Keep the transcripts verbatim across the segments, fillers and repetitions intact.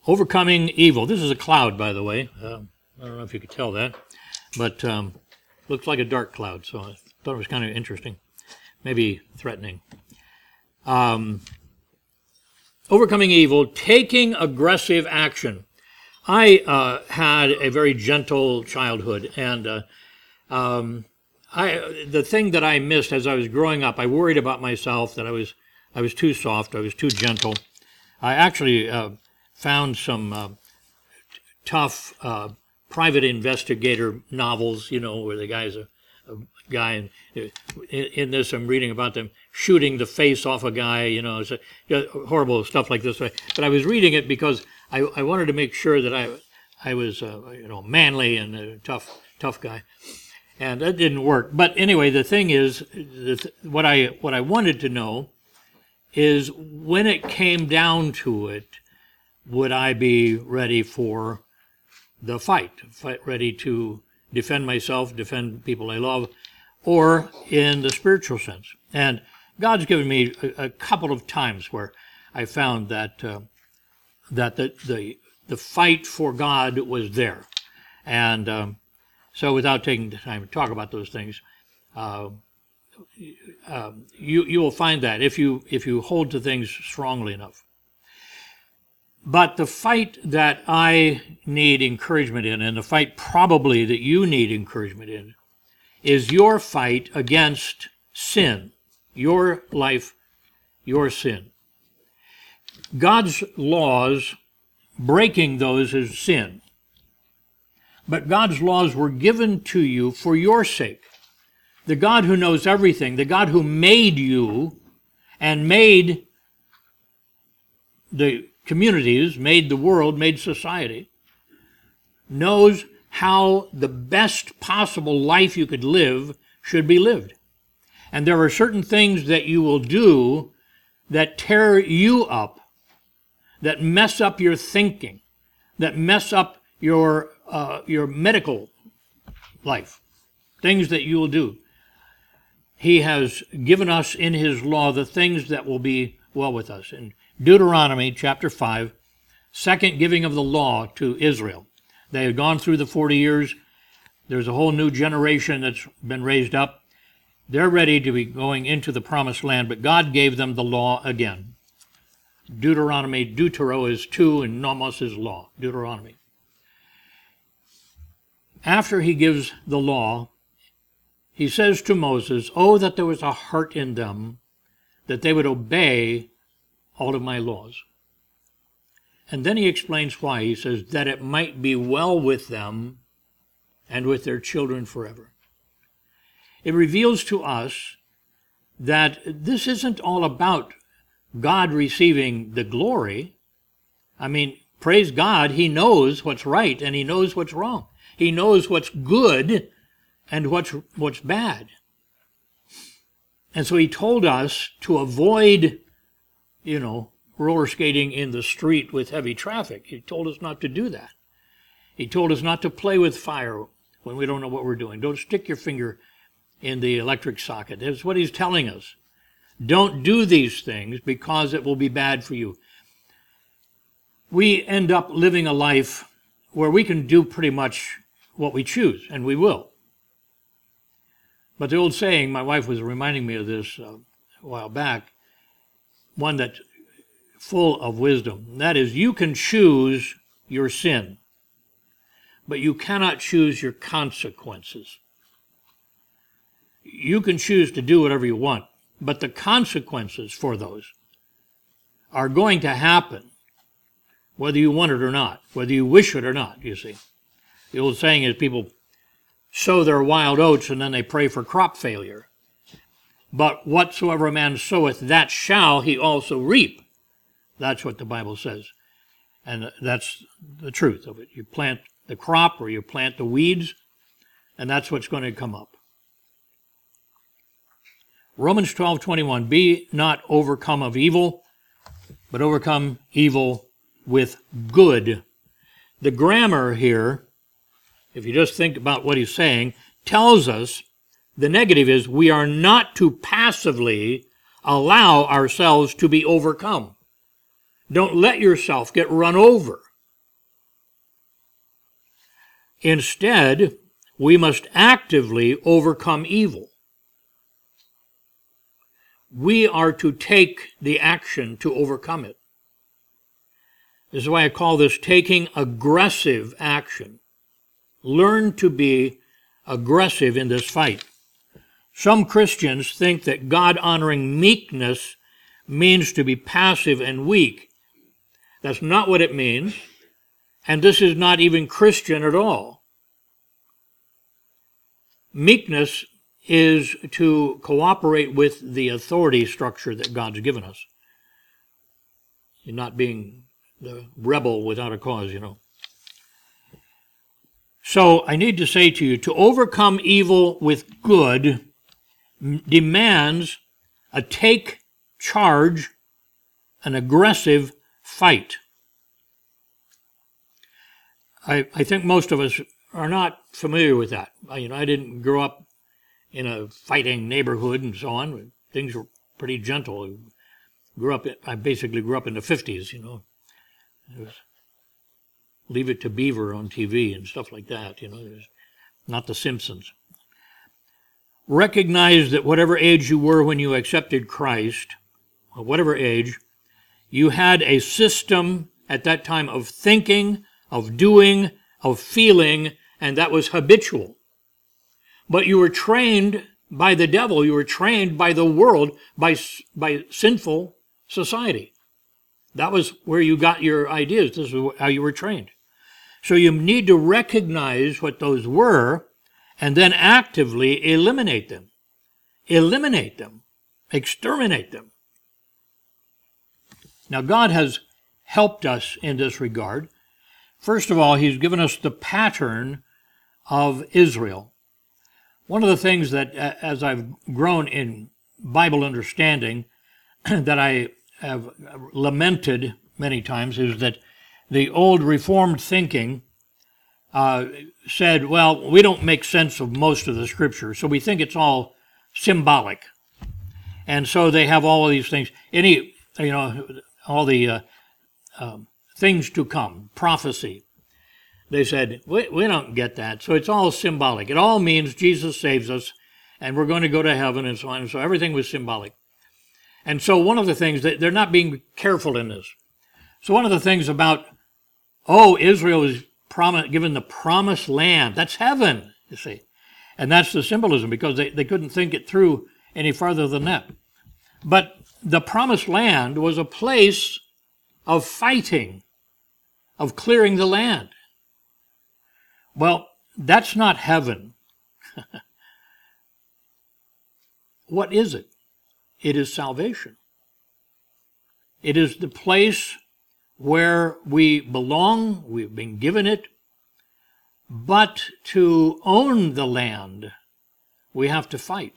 Overcoming evil. This is a cloud, by the way. Uh, I don't know if you could tell that, but um, looks like a dark cloud, so I thought it was kind of interesting, maybe threatening. Um, overcoming evil, taking aggressive action. I uh, had a very gentle childhood, and uh, um, I the thing that I missed as I was growing up, I worried about myself that I was I was too soft, I was too gentle. I actually uh, found some uh, t- tough uh, private investigator novels, you know, where the guy's a, a guy, and in, in this I'm reading about them shooting the face off a guy, you know, it's a, you know, horrible stuff like this. But I was reading it because I, I wanted to make sure that I I was uh, you know manly and a tough tough guy, and that didn't work. But anyway, the thing is, the, what I what I wanted to know is when it came down to it, would I be ready for the fight, fight ready to defend myself, defend people I love, or in the spiritual sense? And God's given me a, a couple of times where I found that uh, that the, the the fight for God was there. And um, so without taking the time to talk about those things, uh, uh, you you will find that if you if you hold to things strongly enough. But the fight that I need encouragement in, and the fight probably that you need encouragement in, is your fight against sin, your life, your sin. God's laws, breaking those is sin. But God's laws were given to you for your sake. The God who knows everything, the God who made you and made the communities, made the world, made society, knows how the best possible life you could live should be lived. And there are certain things that you will do that tear you up, that mess up your thinking, that mess up your uh, your medical life, things that you will do. He has given us in his law the things that will be well with us. In Deuteronomy chapter five, second giving of the law to Israel. They had gone through the forty years. There's a whole new generation that's been raised up. They're ready to be going into the promised land, but God gave them the law again. Deuteronomy, Deutero is two, and Nomos is law, Deuteronomy. After he gives the law, he says to Moses, "Oh, that there was a heart in them, that they would obey all of my laws." And then he explains why. He says, that it might be well with them and with their children forever. It reveals to us that this isn't all about God receiving the glory. I mean, praise God, he knows what's right and he knows what's wrong. He knows what's good and what's what's bad. And so he told us to avoid, you know, roller skating in the street with heavy traffic. He told us not to do that. He told us not to play with fire when we don't know what we're doing. Don't stick your finger in the electric socket. That's what he's telling us. Don't do these things because it will be bad for you. We end up living a life where we can do pretty much what we choose, and we will. But the old saying, my wife was reminding me of this uh, a while back, one that's full of wisdom. That is, you can choose your sin, but you cannot choose your consequences. You can choose to do whatever you want, but the consequences for those are going to happen, whether you want it or not, whether you wish it or not, you see. The old saying is people sow their wild oats and then they pray for crop failure. But whatsoever a man soweth, that shall he also reap. That's what the Bible says. And that's the truth of it. You plant the crop or you plant the weeds, and that's what's going to come up. Romans twelve twenty-one, be not overcome of evil, but overcome evil with good. The grammar here, if you just think about what he's saying, tells us the negative is we are not to passively allow ourselves to be overcome. Don't let yourself get run over Instead, we must actively overcome evil. We are to take the action to overcome it. This is why I call this taking aggressive action. Learn to be aggressive in this fight. Some Christians think that God-honoring meekness means to be passive and weak. That's not what it means, and this is not even Christian at all. Meekness is to cooperate with the authority structure that God's given us. You're not being the rebel without a cause, you know. So I need to say to you, to overcome evil with good demands a take charge, an aggressive fight. I, I think most of us are not familiar with that. I, you know, I didn't grow up in a fighting neighborhood and so on. Things were pretty gentle. I grew up. I basically grew up in the fifties. You know, it was Leave It to Beaver on T V and stuff like that. You know, it was not The Simpsons. Recognize that whatever age you were when you accepted Christ, or whatever age, you had a system at that time of thinking, of doing, of feeling, and that was habitual. But you were trained by the devil, you were trained by the world, by, by sinful society. That was where you got your ideas. This is how you were trained. So you need to recognize what those were and then actively eliminate them. Eliminate them. Exterminate them. Now, God has helped us in this regard. First of all, He's given us the pattern of Israel. One of the things that, as I've grown in Bible understanding, that I have lamented many times is that the old Reformed thinking uh, said, well, we don't make sense of most of the Scripture, so we think it's all symbolic. And so they have all of these things, any, you know, all the uh, uh, things to come, prophecy. They said, we, we don't get that, so it's all symbolic. It all means Jesus saves us, and we're going to go to heaven, and so on. And so everything was symbolic. And so one of the things, that they're not being careful in this. So one of the things about, oh, Israel is prom- given the promised land. That's heaven, you see. And that's the symbolism, because they, they couldn't think it through any farther than that. But the promised land was a place of fighting, of clearing the land. Well, that's not heaven. What is it? It is salvation. It is the place where we belong, we've been given it, but to own the land, we have to fight.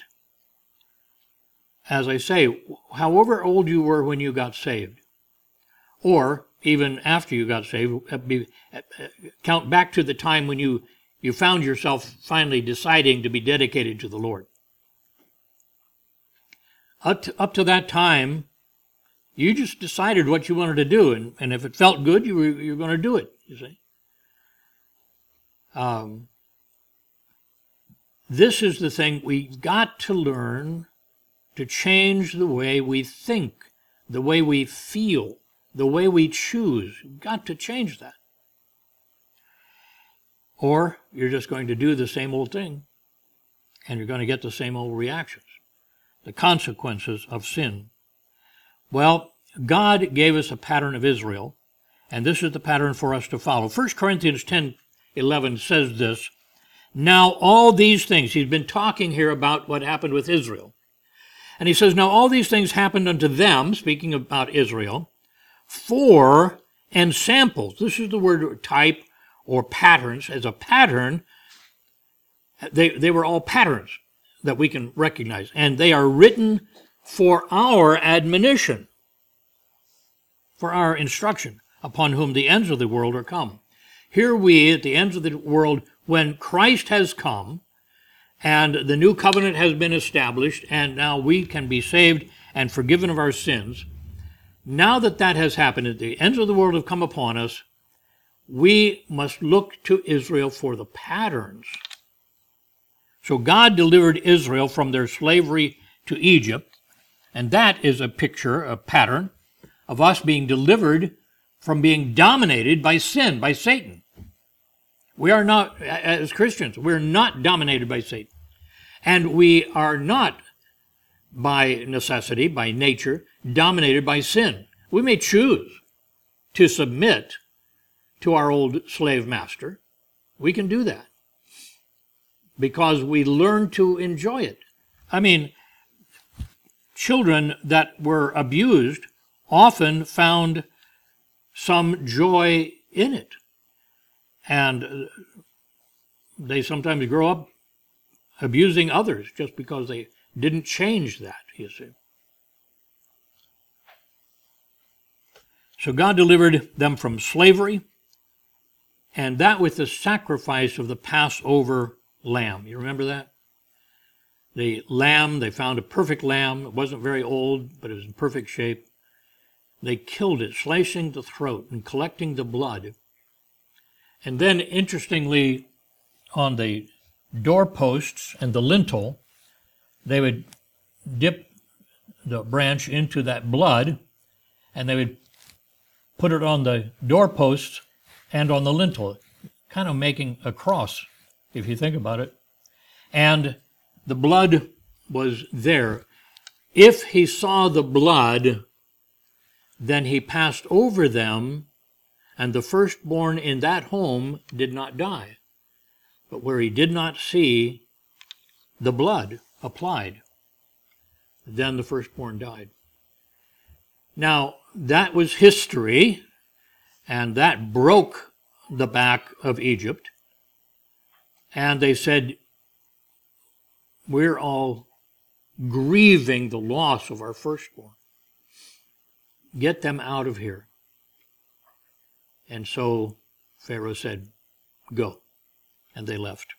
As I say, however old you were when you got saved, or even after you got saved, be, count back to the time when you, you found yourself finally deciding to be dedicated to the Lord. Up to, up to that time, you just decided what you wanted to do, and, and if it felt good, you were, you were going to do it, you see. Um, this is the thing, we've got to learn to change the way we think, the way we feel, the way we choose. You've got to change that. Or you're just going to do the same old thing, and you're going to get the same old reactions. The consequences of sin. Well, God gave us a pattern of Israel, and this is the pattern for us to follow. First Corinthians ten eleven says this, now all these things, he's been talking here about what happened with Israel. And he says, now all these things happened unto them, speaking about Israel, for ensamples. This is the word type or patterns. As a pattern, they, they were all patterns that we can recognize. And they are written for our admonition, for our instruction, upon whom the ends of the world are come. Here we, at the ends of the world, when Christ has come, and the new covenant has been established, and now we can be saved and forgiven of our sins. Now that that has happened, at the ends of the world have come upon us, we must look to Israel for the patterns. So God delivered Israel from their slavery to Egypt, and that is a picture, a pattern, of us being delivered from being dominated by sin, by Satan. We are not, as Christians, we're not dominated by Satan. And we are not, by necessity, by nature, dominated by sin. We may choose to submit to our old slave master. We can do that because we learn to enjoy it. I mean, children that were abused often found some joy in it. And they sometimes grow up abusing others just because they didn't change that, you see. So God delivered them from slavery, and that with the sacrifice of the Passover lamb. You remember that? The lamb, they found a perfect lamb. It wasn't very old, but it was in perfect shape. They killed it, slicing the throat and collecting the blood. And then, interestingly, on the doorposts and the lintel, they would dip the branch into that blood, and they would put it on the doorposts and on the lintel, kind of making a cross, if you think about it. And the blood was there. If he saw the blood, then he passed over them, and the firstborn in that home did not die. But where he did not see the blood applied, then the firstborn died. Now, that was history, and that broke the back of Egypt. And they said, we're all grieving the loss of our firstborn. Get them out of here. And so Pharaoh said, go. And they left.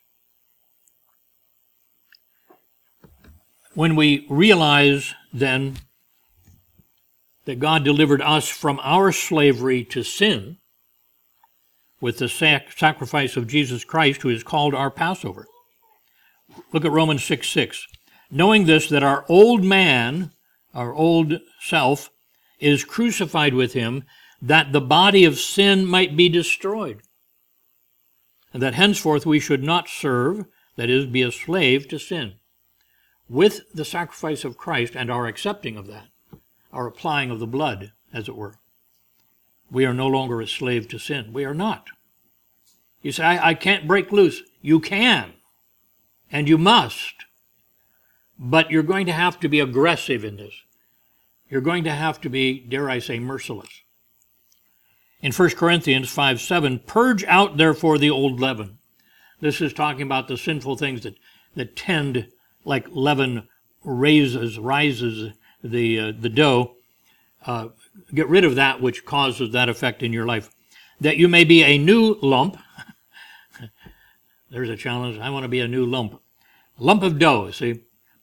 When we realize then that God delivered us from our slavery to sin with the sac- sacrifice of Jesus Christ, who is called our Passover. Look at Romans six six. Knowing this, that our old man, our old self, is crucified with him, that the body of sin might be destroyed, and that henceforth we should not serve, that is, be a slave to sin. With the sacrifice of Christ and our accepting of that, our applying of the blood, as it were, we are no longer a slave to sin. We are not. You say, I, I can't break loose. You can, and you must, but you're going to have to be aggressive in this. You're going to have to be, dare I say, merciless. In First Corinthians five seven, purge out therefore the old leaven. This is talking about the sinful things that, that tend, like leaven raises, rises the, uh, the dough. Uh, get rid of that which causes that effect in your life, that you may be a new lump. There's a challenge. I want to be a new lump. Lump of dough, see?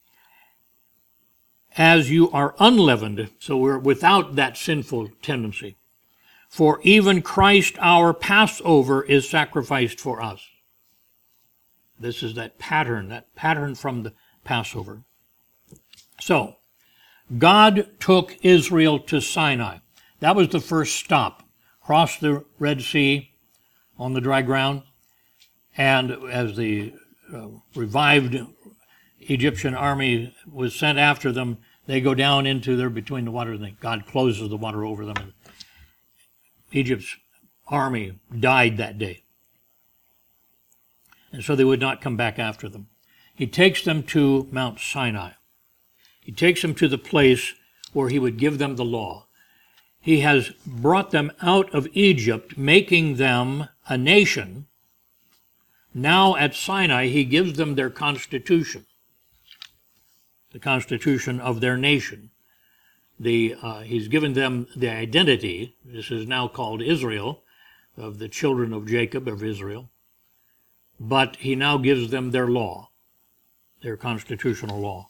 As you are unleavened, so we're without that sinful tendency. For even Christ our Passover is sacrificed for us. This is that pattern, that pattern from the Passover. So, God took Israel to Sinai. That was the first stop. Crossed the Red Sea on the dry ground, and as the uh, revived Egyptian army was sent after them, they go down into there between the water, and God closes the water over them. And Egypt's army died that day. And so they would not come back after them. He takes them to Mount Sinai. He takes them to the place where he would give them the law. He has brought them out of Egypt, making them a nation. Now at Sinai, he gives them their constitution, the constitution of their nation. The, uh, he's given them the identity. This is now called Israel, of the children of Jacob, of Israel. But he now gives them their law, their constitutional law.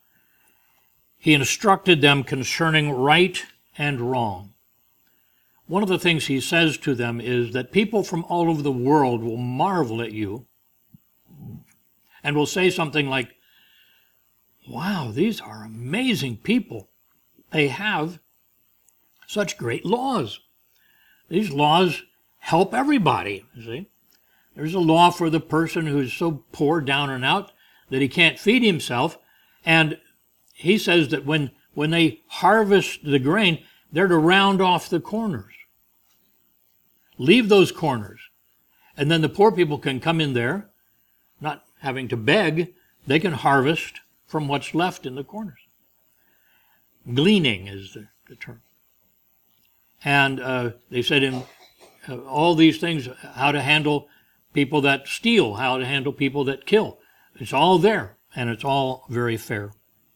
He instructed them concerning right and wrong. one of the things he says to them is that people from all over the world will marvel at you and will say something like, wow, these are amazing people. They have such great laws. These laws help everybody, you see. There's a law for the person who's so poor, down and out, that he can't feed himself. And he says that when, when they harvest the grain, they're to round off the corners. Leave those corners. And then the poor people can come in there, not having to beg. They can harvest from what's left in the corners. Gleaning is the, the term. And uh, they said in uh, all these things, how to handle people that steal, how to handle people that kill. It's all there, and it's all very fair.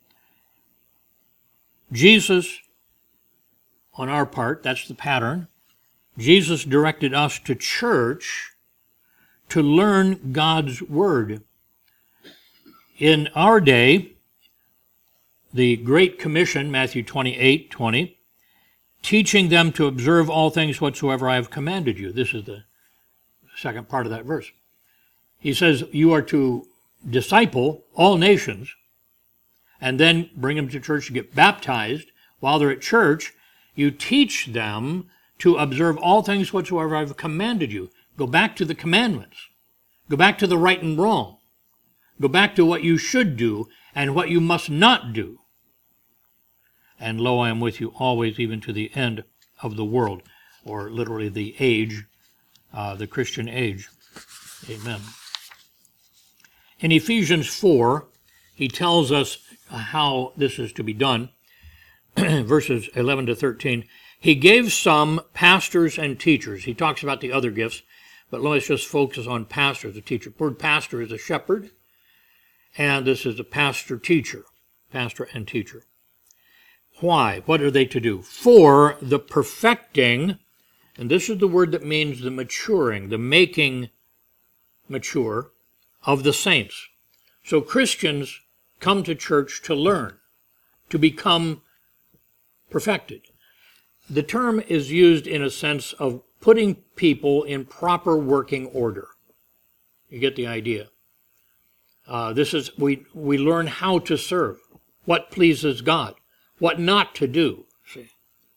Jesus, on our part, that's the pattern. Jesus directed us to church to learn God's Word. In our day, the Great Commission, Matthew twenty-eight twenty, teaching them to observe all things whatsoever I have commanded you. This is the second part of that verse. He says you are to disciple all nations and then bring them to church to get baptized. While they're at church, you teach them to observe all things whatsoever I have commanded you. Go back to the commandments. Go back to the right and wrong. Go back to what you should do and what you must not do. And lo, I am with you always, even to the end of the world, or literally the age, uh, the Christian age. Amen. In Ephesians four, he tells us how this is to be done. Verses eleven to thirteen. He gave some pastors and teachers. He talks about the other gifts, but let's just focus on pastors, a teacher. The word pastor is a shepherd, and this is a pastor-teacher, pastor and teacher. Why? What are they to do? For the perfecting, and this is the word that means the maturing, the making mature of the saints. So Christians come to church to learn, to become perfected. The term is used in a sense of putting people in proper working order. You get the idea. Uh, this is, we, we learn how to serve, what pleases God, what not to do, see.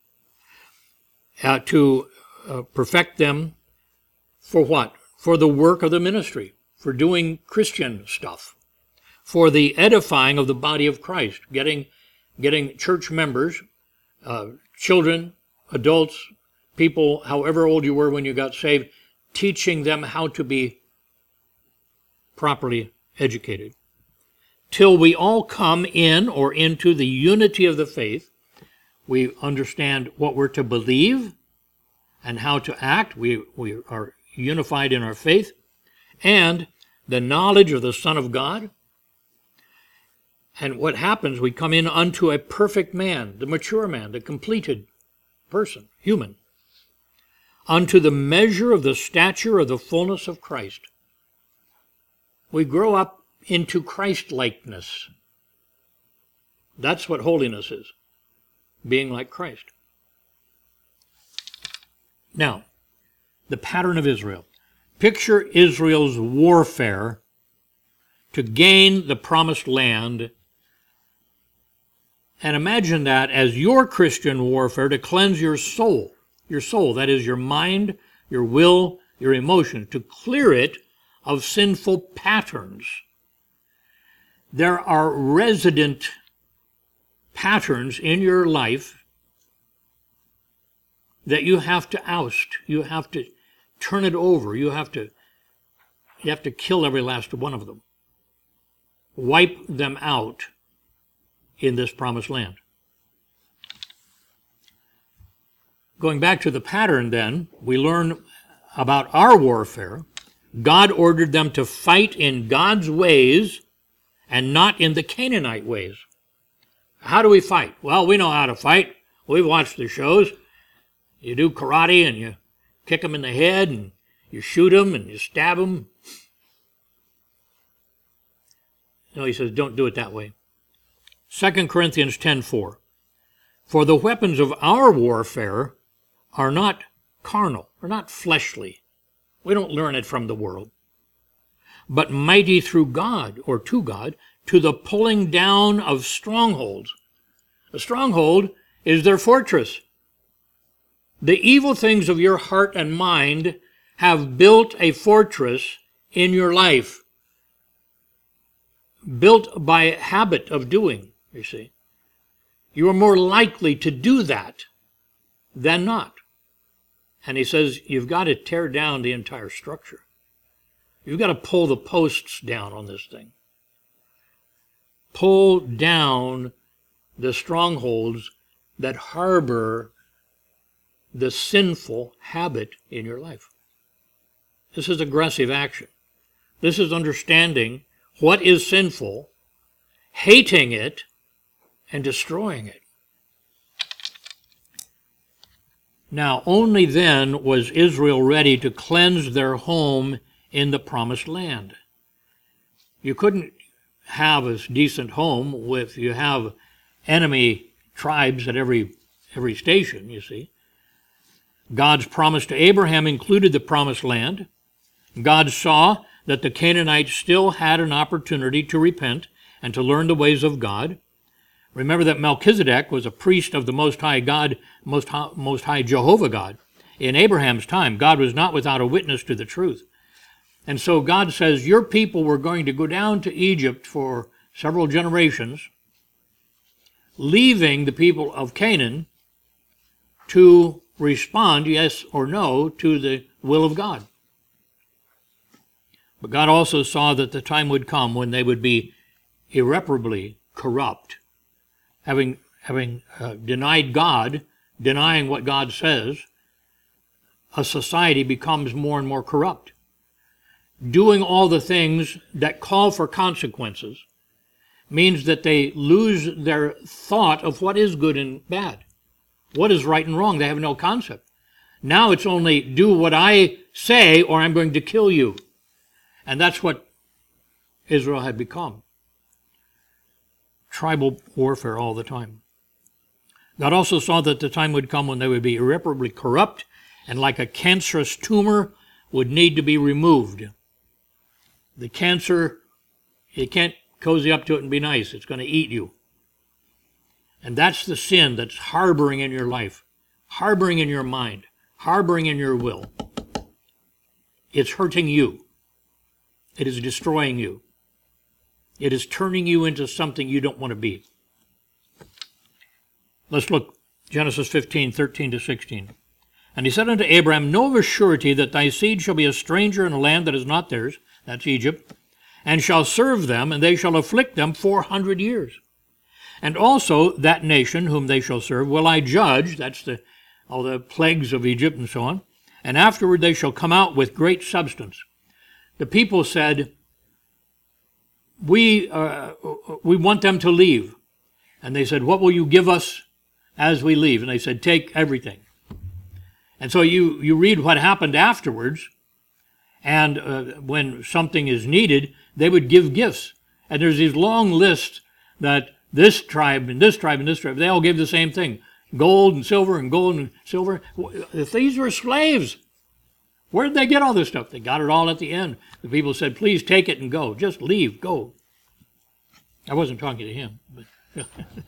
Uh, to uh, perfect them for what? For the work of the ministry, for doing Christian stuff, for the edifying of the body of Christ, getting, getting church members, uh, children, adults, people, however old you were when you got saved, teaching them how to be properly educated, till we all come in or into the unity of the faith. We understand what we're to believe and how to act. We, we are unified in our faith, and the knowledge of the Son of God. And what happens, we come in unto a perfect man, the mature man, the completed person, human, unto the measure of the stature of the fullness of Christ. We grow up into Christ-likeness. That's what holiness is, being like Christ. Now, the pattern of Israel. Picture Israel's warfare to gain the promised land, and imagine that as your Christian warfare to cleanse your soul. Your soul, that is your mind, your will, your emotions, to clear it of sinful patterns. There are resident patterns in your life that you have to oust. You have to turn it over. You have to, you have to kill every last one of them. Wipe them out in this promised land. Going back to the pattern then, we learn about our warfare. God ordered them to fight in God's ways and not in the Canaanite ways. How do we fight? Well, we know how to fight. We've watched the shows. You do karate and you kick them in the head and you shoot them and you stab them. No, he says, don't do it that way. Second Corinthians ten four. For the weapons of our warfare are not carnal. We're not fleshly. We don't learn it from the world. But mighty through God, or to God, to the pulling down of strongholds. A stronghold is their fortress. The evil things of your heart and mind have built a fortress in your life, built by habit of doing, you see. You are more likely to do that than not. And he says, you've got to tear down the entire structure. You've got to pull the posts down on this thing. Pull down the strongholds that harbor the sinful habit in your life. This is aggressive action. This is understanding what is sinful, hating it, and destroying it. Now, only then was Israel ready to cleanse their home in the promised land. You couldn't have a decent home if you have enemy tribes at every every station, you see. God's promise to Abraham included the promised land. God saw that the Canaanites still had an opportunity to repent and to learn the ways of God. Remember that Melchizedek was a priest of the Most High God, Most High, Most High Jehovah God. In Abraham's time, God was not without a witness to the truth. And so God says, your people were going to go down to Egypt for several generations, leaving the people of Canaan to respond, yes or no, to the will of God. But God also saw that the time would come when they would be irreparably corrupt. Having, having uh, denied God, denying what God says, a society becomes more and more corrupt. Doing all the things that call for consequences means that they lose their thought of what is good and bad, what is right and wrong. They have no concept. Now it's only do what I say or I'm going to kill you. And that's what Israel had become. Tribal warfare all the time. God also saw that the time would come when they would be irreparably corrupt and like a cancerous tumor would need to be removed. The cancer, you can't cozy up to it and be nice. It's going to eat you. And that's the sin that's harboring in your life, harboring in your mind, harboring in your will. It's hurting you. It is destroying you. It is turning you into something you don't want to be. Let's look, Genesis fifteen, thirteen to sixteen. And he said unto Abraham, know of a surety that thy seed shall be a stranger in a land that is not theirs, that's Egypt, and shall serve them, and they shall afflict them four hundred years. And also that nation whom they shall serve will I judge, that's the all the plagues of Egypt and so on, and afterward they shall come out with great substance. The people said, we, uh, we want them to leave. And they said, what will you give us as we leave? And they said, take everything. And so you, you read what happened afterwards, and uh, when something is needed, they would give gifts. And there's these long lists that this tribe and this tribe and this tribe, they all gave the same thing. Gold and silver and gold and silver. These were slaves. Where did they get all this stuff? They got it all at the end. The people said, please take it and go. Just leave, go. I wasn't talking to him. But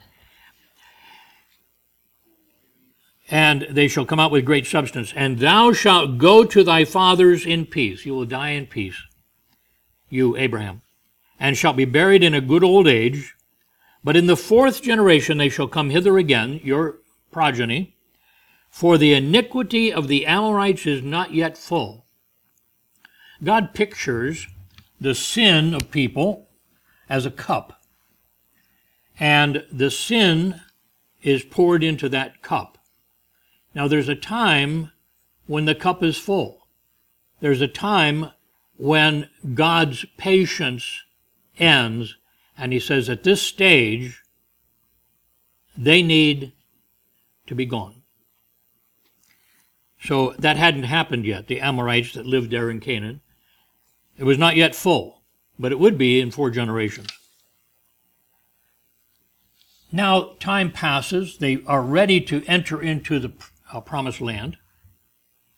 and they shall come out with great substance. And thou shalt go to thy fathers in peace. You will die in peace, you, Abraham, and shalt be buried in a good old age. But in the fourth generation they shall come hither again, your progeny, for the iniquity of the Amorites is not yet full. God pictures the sin of people as a cup, and the sin is poured into that cup. Now there's a time when the cup is full. There's a time when God's patience ends, and he says at this stage they need to be gone. So that hadn't happened yet, the Amorites that lived there in Canaan. It was not yet full, but it would be in four generations. Now time passes. They are ready to enter into the uh, promised land.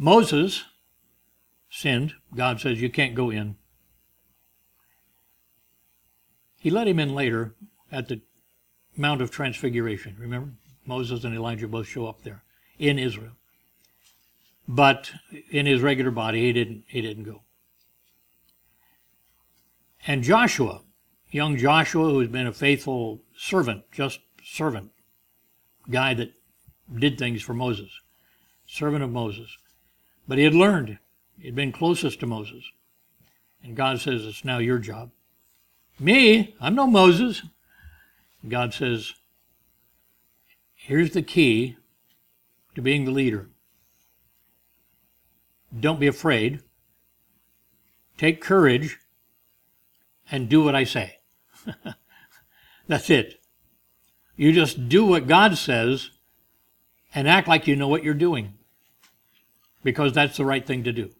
Moses sinned. God says, you can't go in. He let him in later at the Mount of Transfiguration. Remember? Moses and Elijah both show up there in Israel. But in his regular body, he didn't, he didn't go. And Joshua, young Joshua, who has been a faithful servant, just servant, guy that did things for Moses, servant of Moses. But he had learned. He had been closest to Moses. And God says, it's now your job. Me? I'm no Moses. God says, here's the key to being the leader. Don't be afraid. Take courage and do what I say. That's it. You just do what God says and act like you know what you're doing, because that's the right thing to do.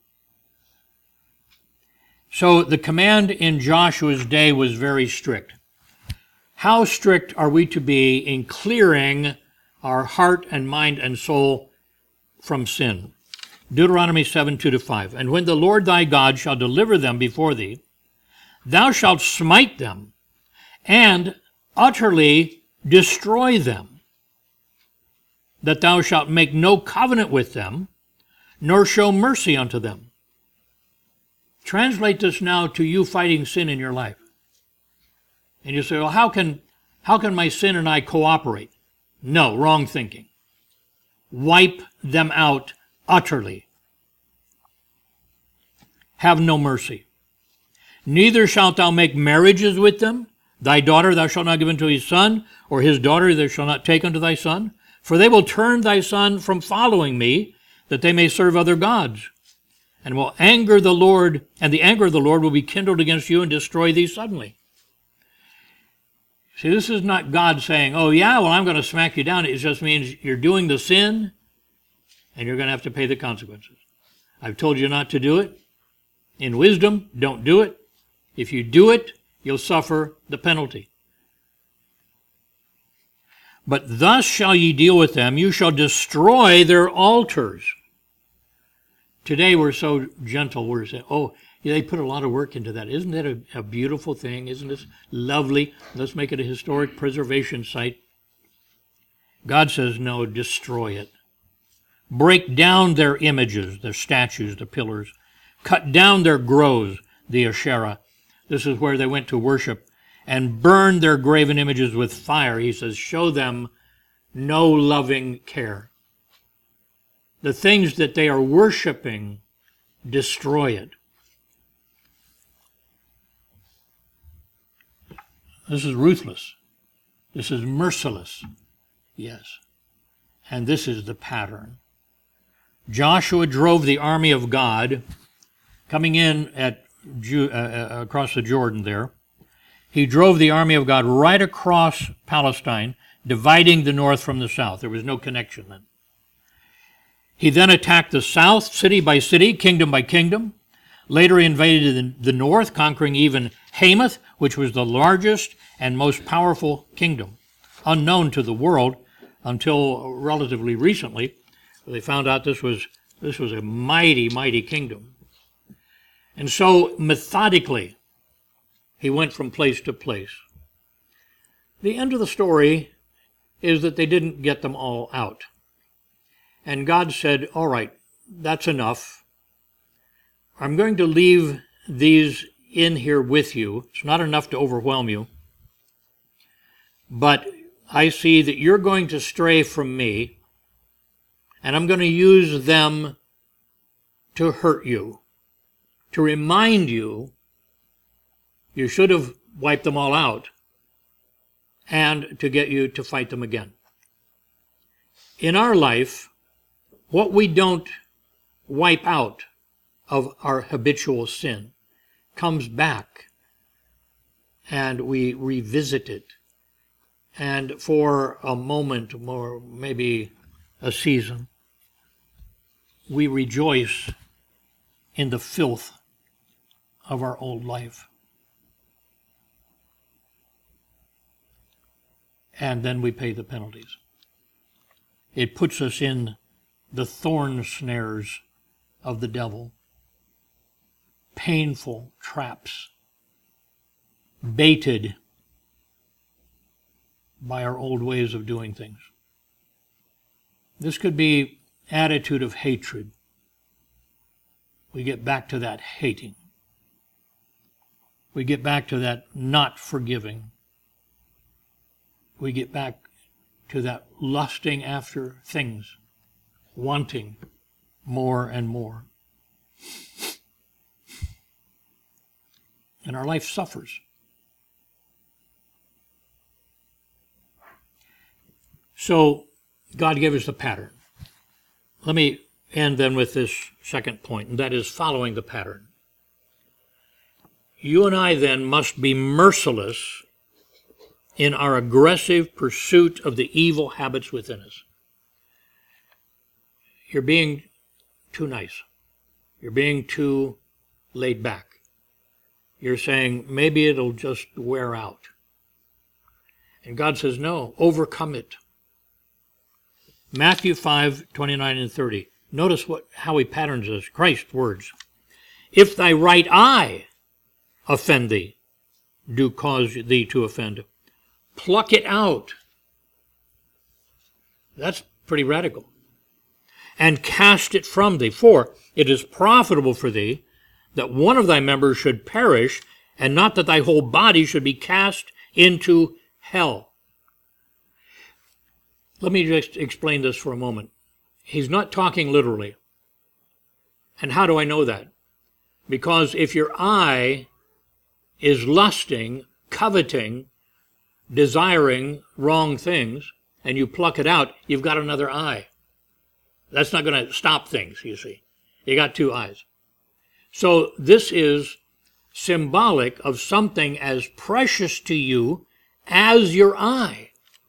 So the command in Joshua's day was very strict. How strict are we to be in clearing our heart and mind and soul from sin? Deuteronomy seven, two to five. And when the Lord thy God shall deliver them before thee, thou shalt smite them and utterly destroy them, that thou shalt make no covenant with them, nor show mercy unto them. Translate this now to you fighting sin in your life. And you say, well, how can, how can my sin and I cooperate? No, wrong thinking. Wipe them out utterly. Have no mercy. Neither shalt thou make marriages with them. Thy daughter thou shalt not give unto his son, or his daughter thou shalt not take unto thy son. For they will turn thy son from following me, that they may serve other gods, and will anger the Lord, and the anger of the Lord will be kindled against you and destroy thee suddenly. See, this is not God saying, oh yeah, well, I'm going to smack you down. It just means you're doing the sin, and you're going to have to pay the consequences. I've told you not to do it. In wisdom, don't do it. If you do it, you'll suffer the penalty. But thus shall ye deal with them. You shall destroy their altars. Today we're so gentle. We're saying, oh, yeah, they put a lot of work into that. Isn't that a, a beautiful thing? Isn't this lovely? Let's make it a historic preservation site. God says, no, destroy it. Break down their images, their statues, the pillars. Cut down their groves, the Asherah. This is where they went to worship. And burn their graven images with fire. He says, show them no loving care. The things that they are worshiping, destroy it. This is ruthless. This is merciless. Yes. And this is the pattern. Joshua drove the army of God coming in at Ju- uh, uh, across the Jordan there. He drove the army of God right across Palestine, dividing the north from the south. There was no connection then. He then attacked the south, city by city, kingdom by kingdom. Later he invaded the north, conquering even Hamath, which was the largest and most powerful kingdom, unknown to the world until relatively recently. They found out this was, this was a mighty, mighty kingdom. And so methodically, he went from place to place. The end of the story is that they didn't get them all out. And God said, all right, that's enough. I'm going to leave these in here with you. It's not enough to overwhelm you. But I see that you're going to stray from me, and I'm going to use them to hurt you, to remind you you should have wiped them all out, and to get you to fight them again. In our life, what we don't wipe out of our habitual sin comes back, and we revisit it. And for a moment, or maybe a season, we rejoice in the filth of our old life. And then we pay the penalties. It puts us in the thorn snares of the devil, painful traps, baited by our old ways of doing things. This could be attitude of hatred. We get back to that hating. We get back to that not forgiving. We get back to that lusting after things, wanting more and more. And our life suffers. So God gave us the pattern. Let me end then with this second point, and that is following the pattern. You and I then must be merciless in our aggressive pursuit of the evil habits within us. You're being too nice. You're being too laid back. You're saying, maybe it'll just wear out. And God says, no, overcome it. Matthew five, twenty-nine and thirty. Notice what how he patterns this. Christ's words. If thy right eye offend thee, do cause thee to offend, pluck it out. That's pretty radical. And cast it from thee, for it is profitable for thee that one of thy members should perish, and not that thy whole body should be cast into hell. Let me just explain this for a moment. He's not talking literally. And how do I know that? Because if your eye is lusting, coveting, desiring wrong things, and you pluck it out, you've got another eye. That's not going to stop things, you see. You got two eyes. So this is symbolic of something as precious to you as your eye.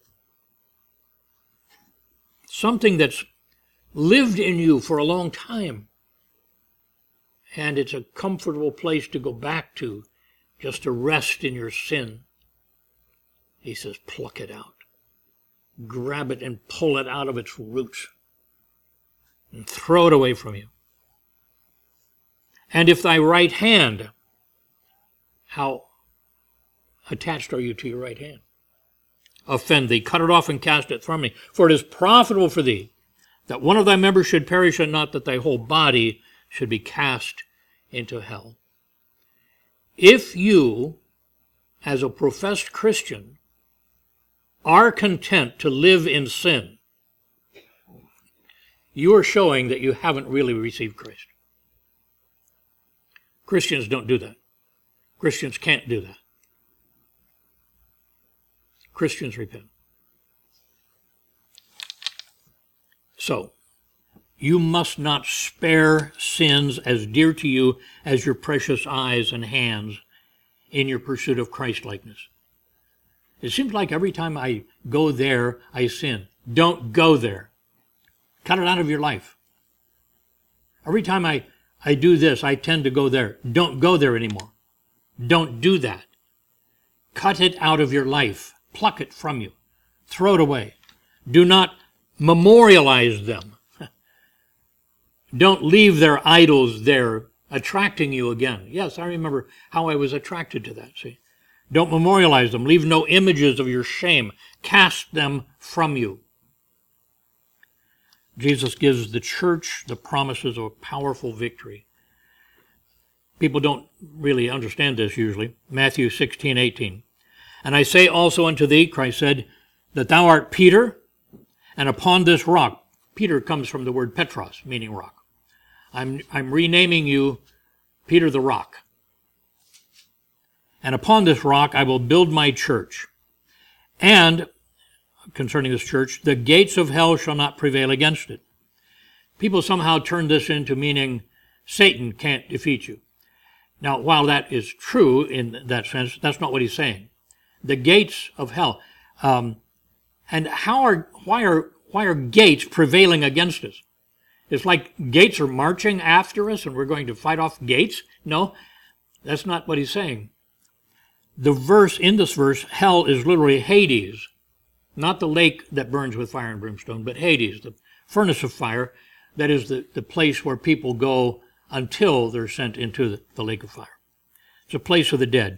Something that's lived in you for a long time. And it's a comfortable place to go back to, just to rest in your sin. He says, pluck it out. Grab it and pull it out of its roots. And throw it away from you. And if thy right hand, how attached are you to your right hand? Offend thee, cut it off and cast it from thee. For it is profitable for thee that one of thy members should perish, and not that thy whole body should be cast into hell. If you, as a professed Christian, are content to live in sin, you are showing that you haven't really received Christ. Christians don't do that. Christians can't do that. Christians repent. So, you must not spare sins as dear to you as your precious eyes and hands in your pursuit of Christ-likeness. It seems like every time I go there, I sin. Don't go there. Cut it out of your life. Every time I, I do this, I tend to go there. Don't go there anymore. Don't do that. Cut it out of your life. Pluck it from you. Throw it away. Do not memorialize them. Don't leave their idols there attracting you again. Yes, I remember how I was attracted to that, see. Don't memorialize them. Leave no images of your shame. Cast them from you. Jesus gives the church the promises of a powerful victory. People don't really understand this usually. Matthew sixteen, eighteen. And I say also unto thee, Christ said, that thou art Peter, and upon this rock, Peter comes from the word Petros, meaning rock. I'm, I'm renaming you Peter the Rock. And upon this rock I will build my church. And, concerning this church, the gates of hell shall not prevail against it. People somehow turn this into meaning Satan can't defeat you. Now, while that is true in that sense, that's not what he's saying. The gates of hell. Um, and how are why are why are gates prevailing against us? It's like gates are marching after us and we're going to fight off gates? No, that's not what he's saying. The verse, in this verse, hell is literally Hades. Not the lake that burns with fire and brimstone, but Hades, the furnace of fire That is the, the place where people go until they're sent into the, the lake of fire. It's a place of the dead.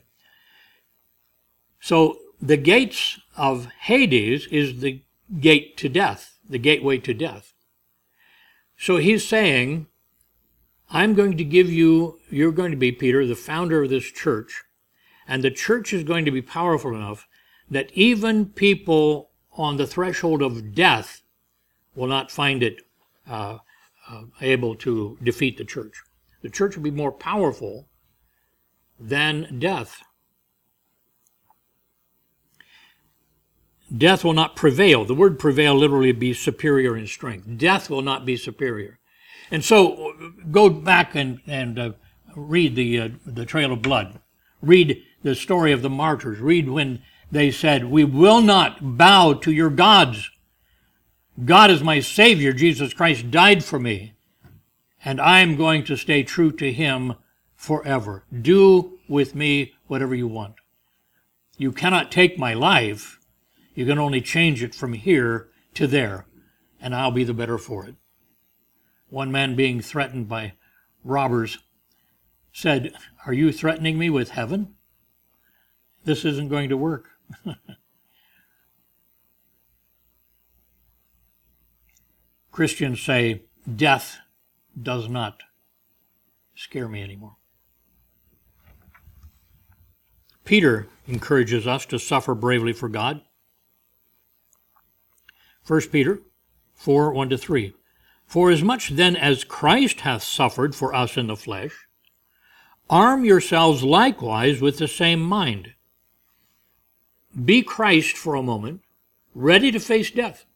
So the gates of Hades is the gate to death, the gateway to death. So he's saying, I'm going to give you, you're going to be, Peter, the founder of this church, and the church is going to be powerful enough that even people on the threshold of death will not find it uh, uh, able to defeat the church. The church will be more powerful than death. Death will not prevail. The word prevail literally be superior in strength. Death will not be superior. And so go back and, and uh, read the, uh, the Trail of Blood. Read the story of the martyrs. Read when they said, we will not bow to your gods. God is my Savior. Jesus Christ died for me. And I'm going to stay true to him forever. Do with me whatever you want. You cannot take my life. You can only change it from here to there, and I'll be the better for it. One man being threatened by robbers said, are you threatening me with heaven? This isn't going to work. Christians say, death does not scare me anymore. Peter encourages us to suffer bravely for God. First Peter four, one to three. For as much then as Christ hath suffered for us in the flesh, arm yourselves likewise with the same mind. Be Christ for a moment, ready to face death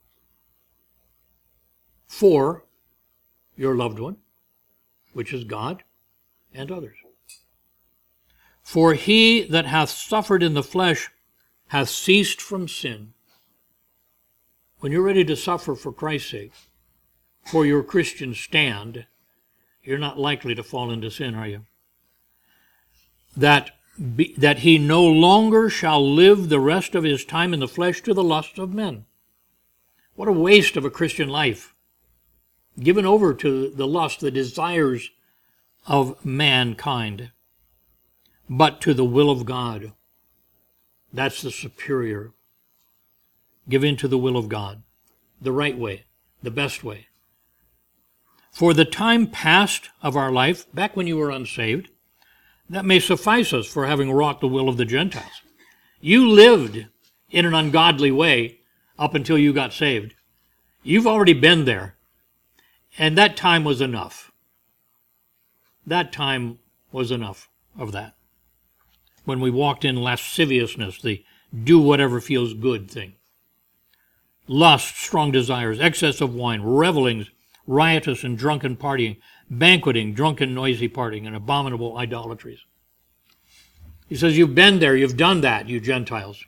for your loved one, which is God, and others. For he that hath suffered in the flesh hath ceased from sin. When you're ready to suffer for Christ's sake, for your Christian stand, you're not likely to fall into sin, are you? That, be, that he no longer shall live the rest of his time in the flesh to the lusts of men. What a waste of a Christian life. Given over to the lust, the desires of mankind, but to the will of God. That's the superior. Give in to the will of God, the right way, the best way. For the time past of our life, back when you were unsaved, that may suffice us for having wrought the will of the Gentiles. You lived in an ungodly way up until you got saved. You've already been there, and that time was enough. That time was enough of that. When we walked in lasciviousness, the do whatever feels good thing. Lust, strong desires, excess of wine, revelings, riotous and drunken partying, banqueting, drunken noisy partying, and abominable idolatries. He says, you've been there, you've done that, you Gentiles.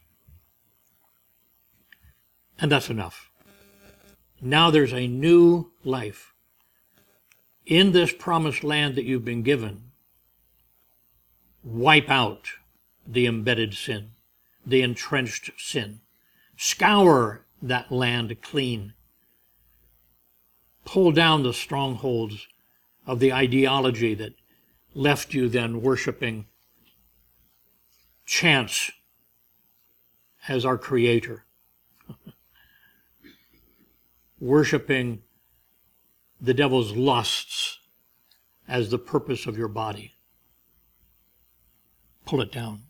And that's enough. Now there's a new life. In this promised land that you've been given, wipe out the embedded sin, the entrenched sin. Scour that land clean. Pull down the strongholds of the ideology that left you then worshiping chance as our creator. Worshiping the devil's lusts as the purpose of your body. Pull it down.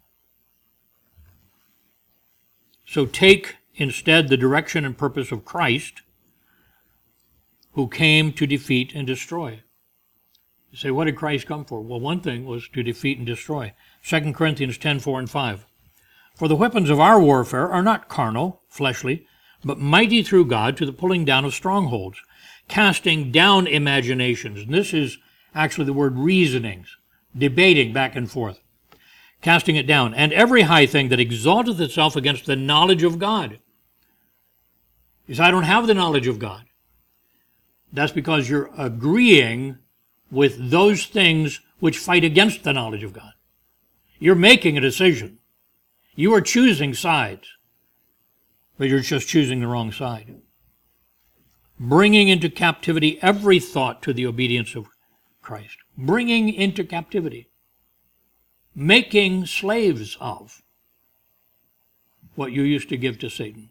So take instead the direction and purpose of Christ, who came to defeat and destroy. You say, what did Christ come for? Well, one thing was to defeat and destroy. Second Corinthians ten, four and five. For the weapons of our warfare are not carnal, fleshly, but mighty through God to the pulling down of strongholds, casting down imaginations. And this is actually the word reasonings, debating back and forth. Casting it down, and every high thing that exalteth itself against the knowledge of God. You say, I don't have the knowledge of God. That's because you're agreeing with those things which fight against the knowledge of God. You're making a decision. You are choosing sides, but you're just choosing the wrong side. bringing into captivity every thought to the obedience of Christ. Bringing into captivity. Making slaves of what you used to give to Satan.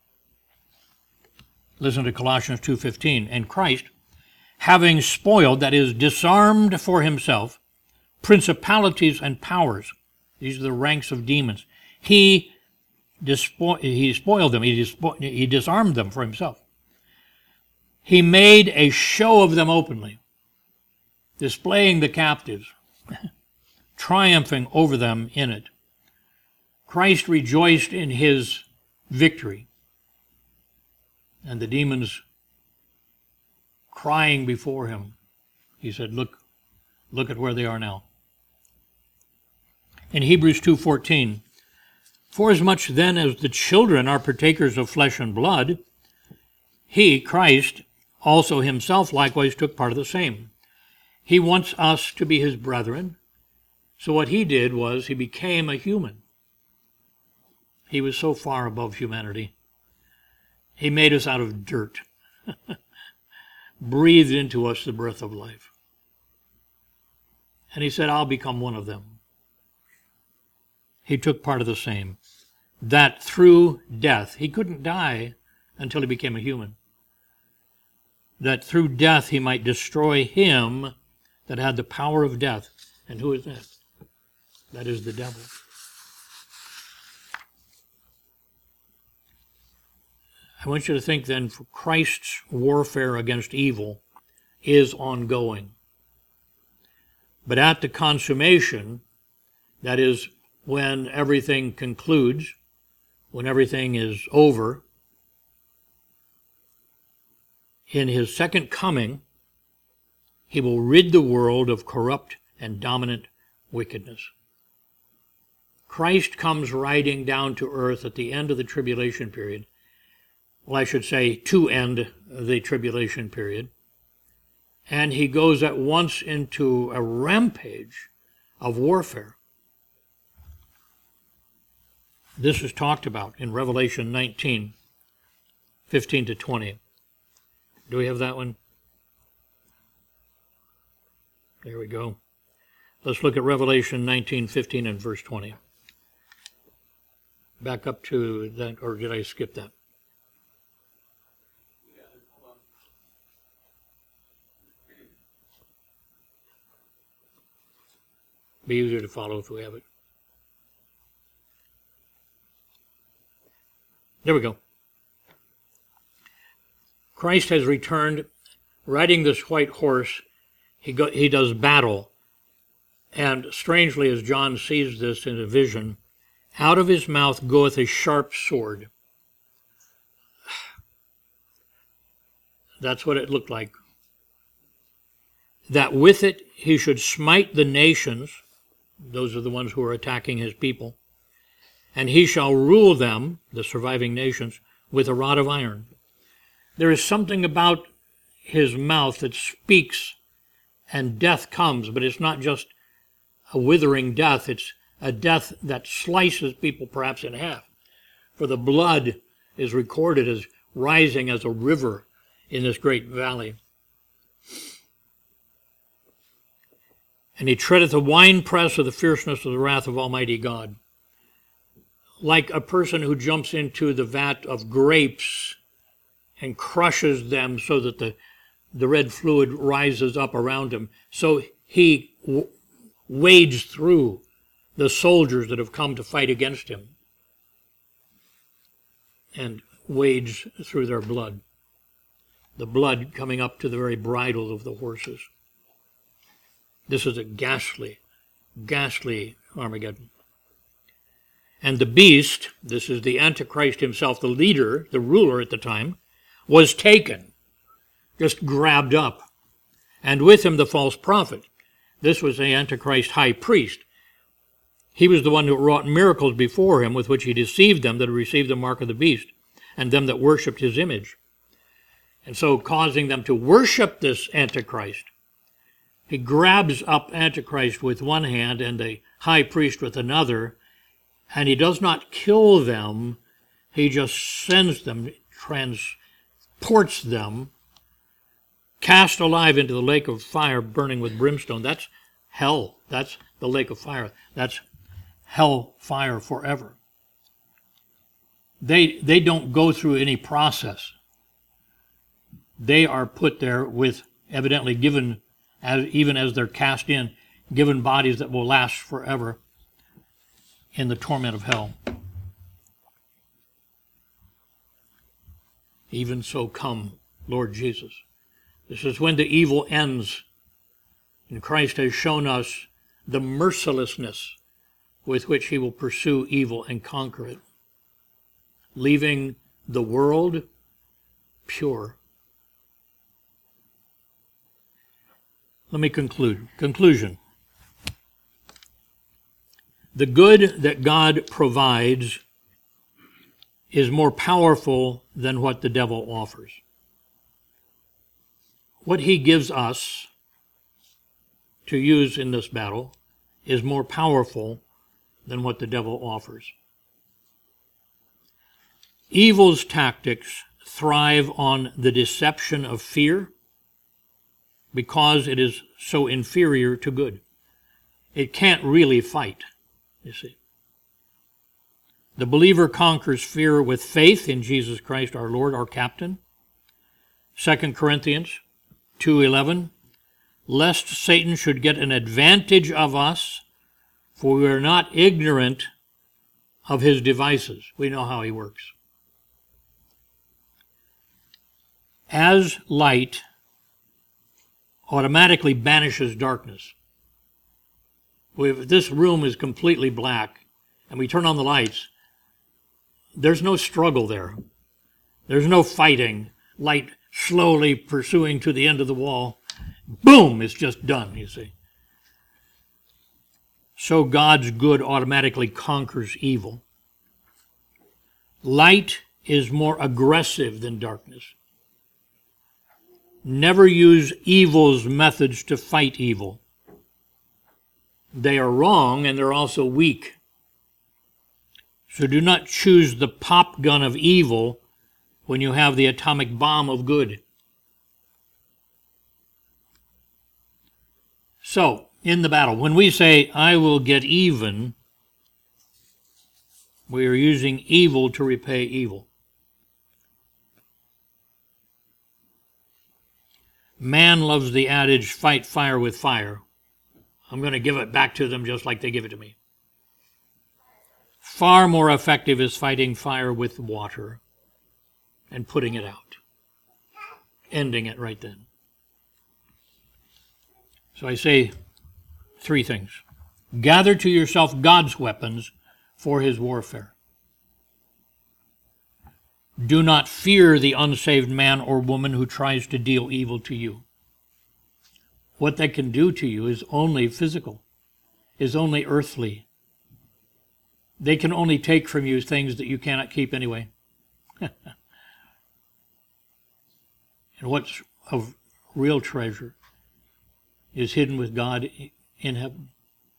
Listen to Colossians two fifteen. And Christ, having spoiled, that is, disarmed for himself, principalities and powers. These are the ranks of demons. He, dispo- he spoiled them. He, dispo- he disarmed them for himself. He made a show of them openly, displaying the captives, triumphing over them in it. Christ rejoiced in his victory, and the demons crying before him, he said, look, look at where they are now. In Hebrews two fourteen, forasmuch then as the children are partakers of flesh and blood, he, Christ, also himself likewise took part of the same. He wants us to be his brethren. So what he did was he became a human. He was so far above humanity. He made us out of dirt, breathed into us the breath of life. And he said, I'll become one of them. He took part of the same. That through death, he couldn't die until he became a human. That through death he might destroy him that had the power of death. And who is that? That is the devil. I want you to think then, for Christ's warfare against evil is ongoing. But at the consummation, that is, when everything concludes, when everything is over, in his second coming, he will rid the world of corrupt and dominant wickedness. Christ comes riding down to earth at the end of the tribulation period. Well, I should say to end the tribulation period. And he goes at once into a rampage of warfare. This is talked about in Revelation nineteen, fifteen to twenty. Do we have that one? There we go. Let's look at Revelation nineteen, fifteen and verse twenty. Back up to that, or did I skip that? Be easier to follow if we have it. There we go. Christ has returned, riding this white horse. He go, he does battle. And strangely, as John sees this in a vision, out of his mouth goeth a sharp sword. That's what it looked like. That with it he should smite the nations. Those are the ones who are attacking his people. And he shall rule them, the surviving nations, with a rod of iron. There is something about his mouth that speaks, and death comes, but it's not just a withering death. It's a death that slices people perhaps in half. For the blood is recorded as rising as a river in this great valley. And he treadeth the winepress of the fierceness of the wrath of Almighty God. Like a person who jumps into the vat of grapes and crushes them so that the, the red fluid rises up around him. So he w- wades through the soldiers that have come to fight against him and wades through their blood. The blood coming up to the very bridle of the horses. This is a ghastly, ghastly Armageddon. And the beast, this is the Antichrist himself, the leader, the ruler at the time, was taken, just grabbed up. And with him the false prophet. This was the Antichrist high priest. He was the one who wrought miracles before him, with which he deceived them that received the mark of the beast, and them that worshipped his image. And so causing them to worship this Antichrist. He grabs up Antichrist with one hand and the high priest with another, and he does not kill them. He just sends them, transports them cast alive into the lake of fire burning with brimstone. That's hell. That's the lake of fire. That's hell fire forever. They, they don't go through any process. They are put there with, evidently given, as, even as they're cast in, given bodies that will last forever in the torment of hell. Even so come, Lord Jesus. This is when the evil ends, and Christ has shown us the mercilessness with which he will pursue evil and conquer it, leaving the world pure. Let me conclude. Conclusion. The good that God provides is more powerful than what the devil offers. What he gives us to use in this battle is more powerful than what the devil offers. Evil's tactics thrive on the deception of fear because it is so inferior to good. It can't really fight, you see. The believer conquers fear with faith in Jesus Christ our Lord, our captain. Second Corinthians two eleven, lest Satan should get an advantage of us, for we are not ignorant of his devices. We know how he works. As light automatically banishes darkness. If this room is completely black and we turn on the lights, there's no struggle there. There's no fighting. Light slowly pursuing to the end of the wall. Boom, it's just done, you see. So God's good automatically conquers evil. Light is more aggressive than darkness. Never use evil's methods to fight evil. They are wrong and they're also weak. So do not choose the pop gun of evil when you have the atomic bomb of good. So, in the battle, when we say, I will get even, we are using evil to repay evil. Man loves the adage, fight fire with fire. I'm going to give it back to them just like they give it to me. Far more effective is fighting fire with water and putting it out, ending it right then. So I say three things. Gather to yourself God's weapons for his warfare. Do not fear the unsaved man or woman who tries to deal evil to you. What they can do to you is only physical, is only earthly. They can only take from you things that you cannot keep anyway. And what's of real treasure is hidden with God in heaven.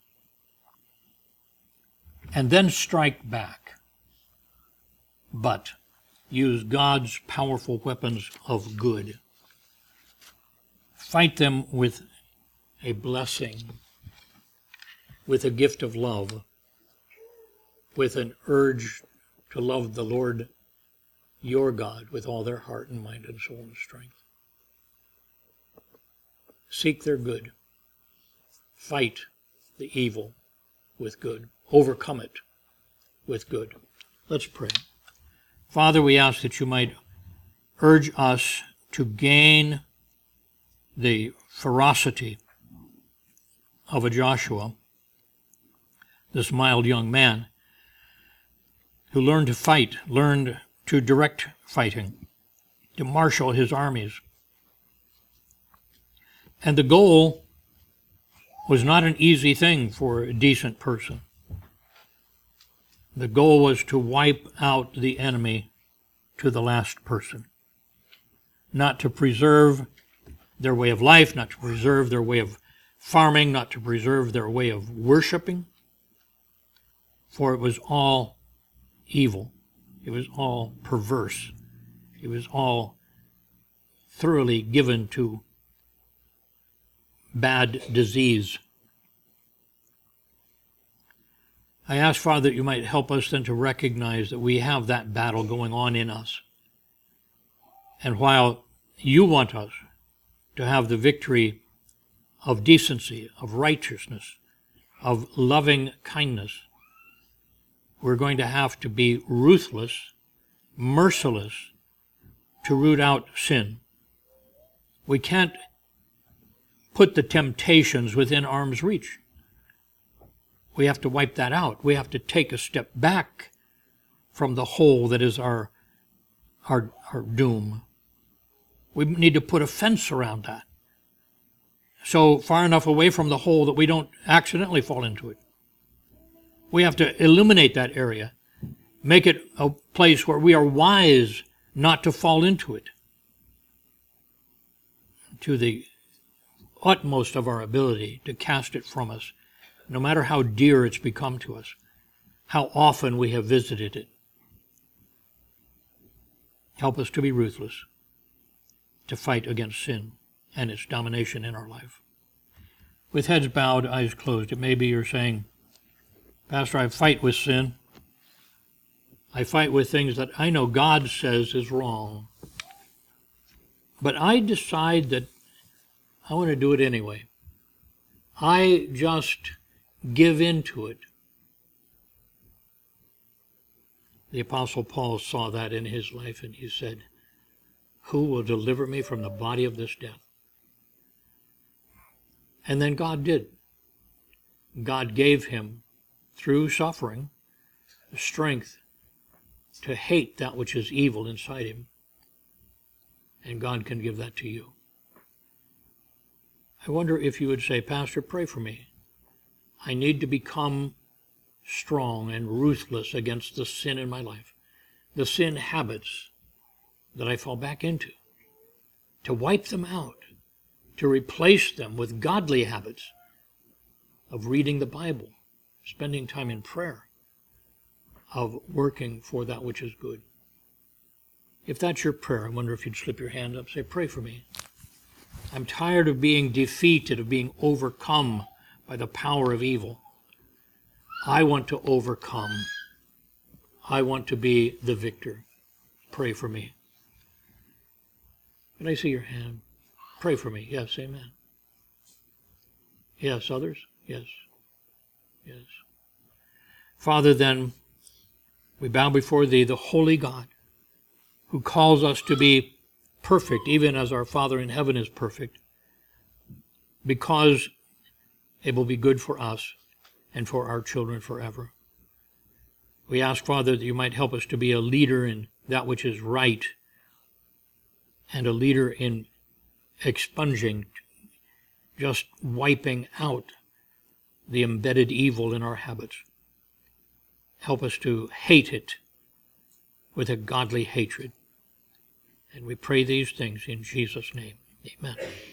And then strike back. But use God's powerful weapons of good. Fight them with a blessing, with a gift of love, with an urge to love the Lord your God with all their heart and mind and soul and strength. Seek their good. Fight the evil with good. Overcome it with good. Let's pray. Father, we ask that you might urge us to gain the ferocity of a Joshua, this mild young man, who learned to fight, learned to direct fighting, to marshal his armies. And the goal was not an easy thing for a decent person. The goal was to wipe out the enemy to the last person, not to preserve their way of life, not to preserve their way of farming, not to preserve their way of worshiping, for it was all evil. It was all perverse. It was all thoroughly given to bad disease. I ask, Father, that you might help us then to recognize that we have that battle going on in us. And while you want us to have the victory of decency, of righteousness, of loving kindness, we're going to have to be ruthless, merciless, to root out sin. We can't put the temptations within arm's reach. We have to wipe that out. We have to take a step back from the hole that is our, our, our doom. We need to put a fence around that, so far enough away from the hole that we don't accidentally fall into it. We have to illuminate that area, make it a place where we are wise not to fall into it, to the utmost of our ability to cast it from us, no matter how dear it's become to us, how often we have visited it. Help us to be ruthless, to fight against sin and its domination in our life. With heads bowed, eyes closed, it may be you're saying, Pastor, I fight with sin. I fight with things that I know God says is wrong. But I decide that I want to do it anyway. I just give in to it. The Apostle Paul saw that in his life, and he said, who will deliver me from the body of this death? And then God did. God gave him, through suffering, the strength to hate that which is evil inside him. And God can give that to you. I wonder if you would say, Pastor, pray for me. I need to become strong and ruthless against the sin in my life, the sin habits that I fall back into, to wipe them out, to replace them with godly habits of reading the Bible, spending time in prayer, of working for that which is good. If that's your prayer, I wonder if you'd slip your hand up, say, pray for me. I'm tired of being defeated, of being overcome by the power of evil. I want to overcome. I want to be the victor. Pray for me. Can I see your hand? Pray for me. Yes, amen. Yes, others? Yes. Yes. Father, then, we bow before thee, the holy God, who calls us to be perfect, even as our Father in heaven is perfect, because it will be good for us and for our children forever. We ask, Father, that you might help us to be a leader in that which is right and a leader in expunging, just wiping out the embedded evil in our habits. Help us to hate it with a godly hatred. And we pray these things in Jesus' name. Amen.